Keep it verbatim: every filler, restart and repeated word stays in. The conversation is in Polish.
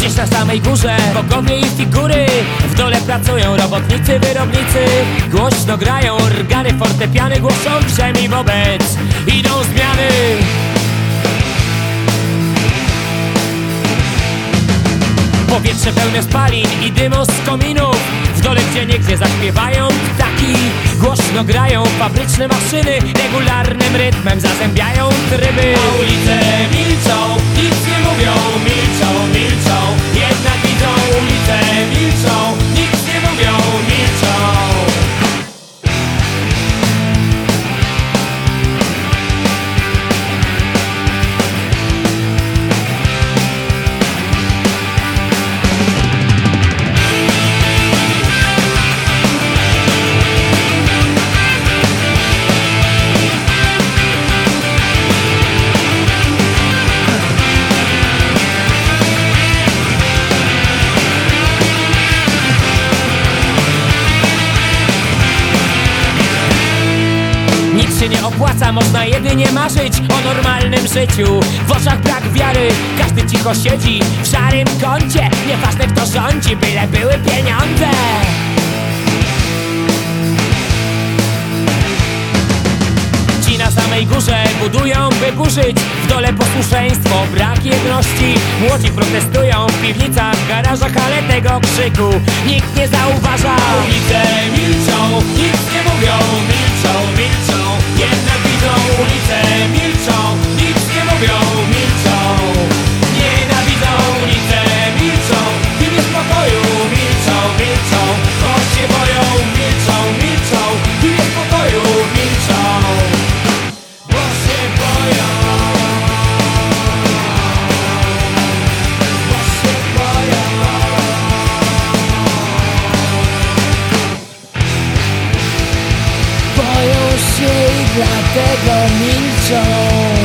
Gdzieś na samej górze bogowie i figury, w dole pracują robotnicy, wyrobnicy. Głośno grają organy, fortepiany głoszą wszemi wobec idą zmiany. Powietrze pełne spalin i dymu z kominów, w dole gdzieniegdzie zaśpiewają ptaki. Głośno grają fabryczne maszyny, regularnym rytmem zazębiają tryby. A ulice milczą, nic nie mówią, milczą, milczą, jednak widzą. Ulice milczą, nic nie mówią, milczą. Nic się nie opłaca, można jedynie marzyć o normalnym życiu. W oczach brak wiary, każdy cicho siedzi w szarym kącie. Nieważne kto rządzi, byle były pieniądze. Ci na samej górze budują, by burzyć, w dole posłuszeństwo, brak jedności. Młodzi protestują w piwnicach, garażach, ale tego krzyku nikt nie zauważa. Ulice milczą, nic nie mówią, milczą, milczą, jednak widzą. Ulice milczą, nic nie mówią, milczą, nienawidzą. Ulice milczą, w imię spokoju milczą, milczą, choć się boją, milczą, milczą, w imię spokoju milczą, bo się boją, bo się boją. Boją się i dlatego milczą.